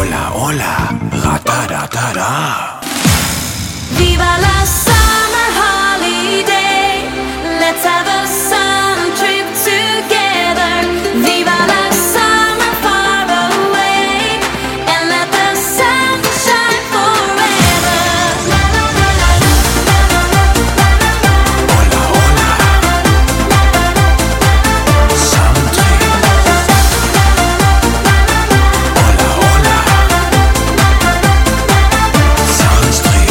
Hola, hola, ra-da-da-da-da. Viva la summer holiday. Let's have a sun trip together. Viva la summer far away. And let the sun shine forever. Hola, hola, sun trip. Hola, hola, sun trip.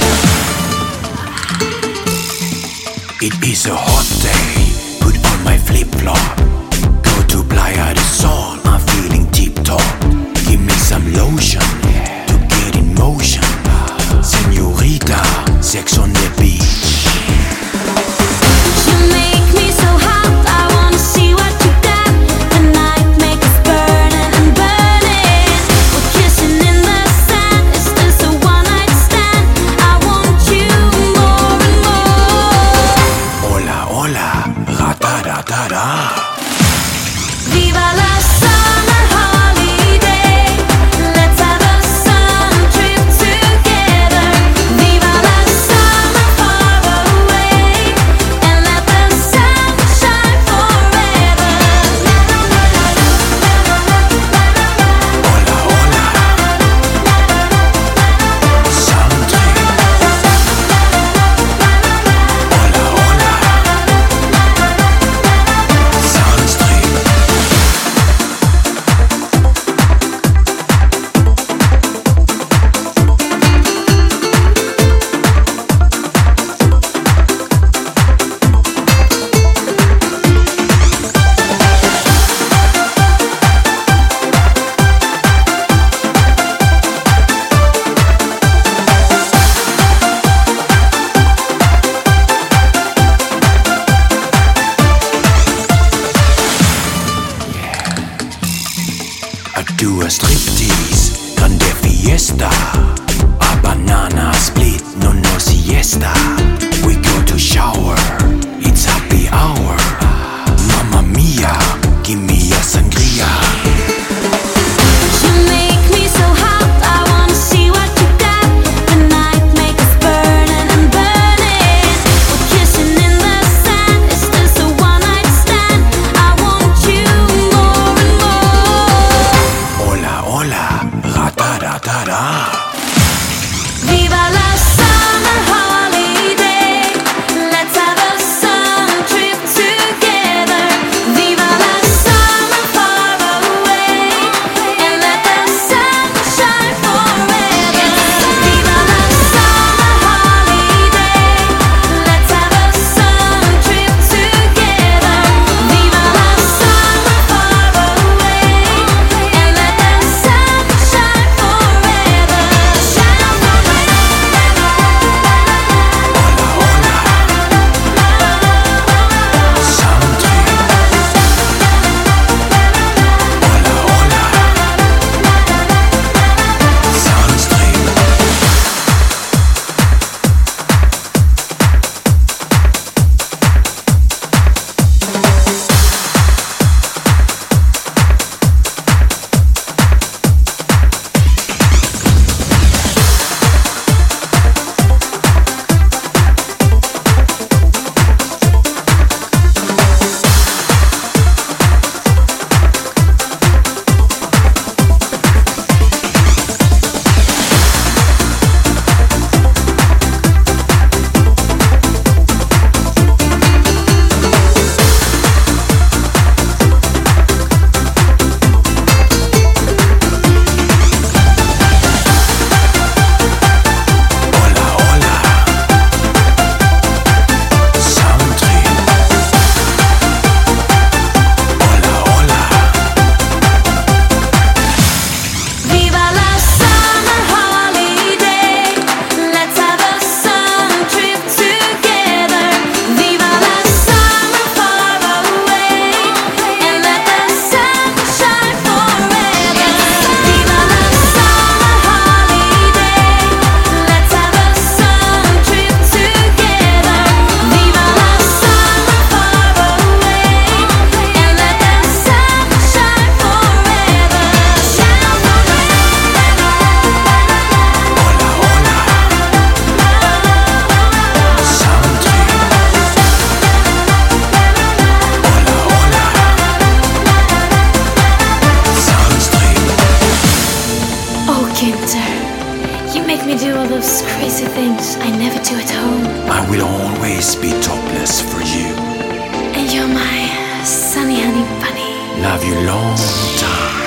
It is a hot day, put on my flip-flop. Go to Playa del Sol, I'm feeling tip-top. Give me some lotion, to get in motion. Señorita, sex on the beach. You make me so hot, I wanna see what you got. The night make us burning and burning. We're kissing in the sand, is this a one-night stand? I want you more and more. Hola, hola, ra-da-da-da-da. Viva la summer holiday. Let's have a sun trip together. Viva la summer far away. And let the sun shine forever. Hola, hola, sun trip. Hola, hola, sun trip. I do a striptease, grande fiesta. A banana split, no siesta. We go to shower, it's happy hour. Mamma mia, give me a sangria. You make me so hot, I wanna see what you got. The night make us burning and burning. We're kissing in the sand, is this a one-night stand? I want you more and more. Hola, hola, ra-da-da-da-da. Viva la summer holiday. Let's have a sun trip together. Viva la summer far away. And let the sun shine forever. Viva la summer holiday. Let's have a sun trip together. Viva la summer far away. And let the sun shine forever. I will always be topless for you. And you're my sunny honey bunny. Love you long time.